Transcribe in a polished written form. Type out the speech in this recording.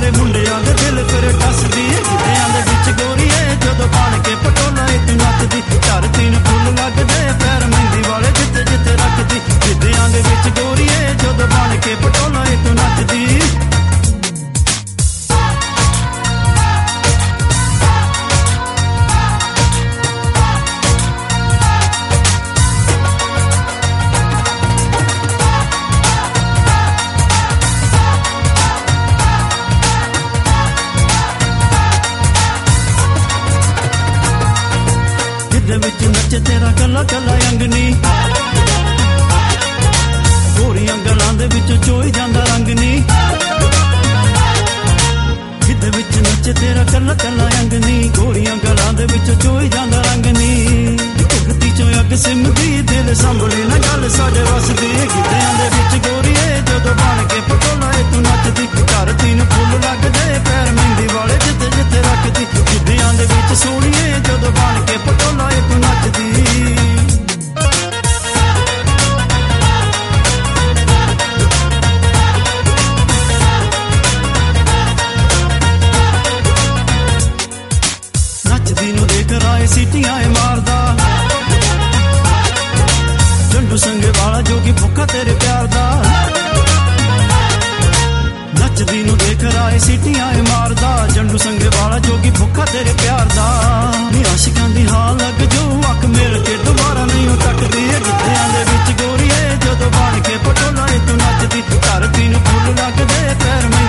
ਵਾਲੇ ਮੁੰਡਿਆਂ ਦੇ ਦਿਲ ਫਿਰ ਟੱਸਦੀ ਗਿੱਧਿਆਂ ਦੇ ਵਿੱਚ ਗੋਰੀਏ ਜਦੋਂ ਬਣ ਕੇ ਪਟੋਲਾ ਤੂੰ ਨੱਚਦੀ ਧਰਤੀ ਨੂੰ ਫੁੱਲ ਲੱਗਦੇ ਪੈਰ ਮਹਿੰਦੀ ਵਾਲੇ ਜਿੱਥੇ ਜਿੱਥੇ ਰੱਖਦੀ ਗਿੱਧਿਆਂ ਦੇ ਵਿੱਚ ਗੋਰੀਏ ਜਦੋਂ ਬਣ ਕੇ ਪਟੋਲਾ ਤੂੰ ਨੱਚਦੀ ਵਿੱਚ ਨੱਚ ਤੇਰਾ ਕੱਲਾ ਕੱਲਾ ਅੰਗਨੀ ਗੋਰੀਆਂ ਗਲਾਂ ਦੇ ਵਿੱਚ ਚੋਈ ਜਾਂਦਾ ਰੰਗ ਨੀ ਗਿੱਧੇ ਵਿੱਚ ਨੱਚ ਤੇਰਾ ਕੱਲਾ ਕੱਲਾ ਅੰਗਨੀ ਗੋਰੀਆਂ ਗਲਾਂ ਦੇ ਵਿੱਚ ਚੋਈ ਜਾਂਦਾ ਰੰਗ ਨੀ ਭੁਗਤੀ ਚੋਂ ਅੱਗ ਸਿਮਦੀ ਦਿਲ ਸੰਭਲੇ ਨਾ ਗੱਲ ਸਾਡੇ ਵਸਦੀ ਗਿੱਧਿਆਂ ਦੇ ਵਿੱਚ ਗੋਰੀਏ ਜਦੋਂ ਬਣ ਕੇ ਪਟੋਲਾ ਤੂੰ ਨੱਚਦੀ ਧਰਤੀ ਨੂੰ ਫੁੱਲ ਲੱਗਦੇ ਪੈਰ ਮਹਿੰਦੀ ਵਾਲੇ ਜਿੱਥੇ ਜਿੱਥੇ ਰੱਖਦੀ ਗਿੱਧਿਆਂ ਦੇ ਵਿੱਚ ਸੋਹਣੀਏ ਜਦੋਂ ਬਣ ਕੇ ਪਟੋਲਾ ਤੂੰ ਨੱਚਦੀ ਨੱਚਦੀ ਨੂੰ ਦੇਖ ਰਾਏ ਸੀਟੀਆਂ ਮਾਰਦਾ ਜੰਡੂ ਸੰਗੇ ਵਾਲਾ ਜੋਗੀ ਭੁੱਖਾ ਤੇਰੇ ਪਿਆਰ ਦਾ ਨੱਚਦੀ ਨੂੰ ਦੇਖ ਰਾਏ ਸੀਟੀਆਂ ਮਾਰਦਾ ਜੰਡੂ ਸੰਗੇ ਵਾਲਾ ਜੋਗੀ ਭੁੱਖਾ ਤੇਰੇ ਪਿਆਰ ਦਾ ਨੀ ਆਸ਼ਿਕਾਂ ਦੀ ਹਾਲ ਲੱਗ ਜੋ ਅੱਖ ਮਿਲ ਕੇ ਦੁਬਾਰਾ ਨਹੀਂ ਤੱਕਦੀ ਗਿੱਧਿਆਂ ਦੇ ਵਿੱਚ ਗੋਰੀਏ ਜਦੋਂ ਬਣ ਕੇ ਪਟੋਲਾ ਤੂੰ ਨੱਚਦੀ ਧਰਤੀ ਨੂੰ ਫੁੱਲ ਲੱਗਦੇ ਪੈਰ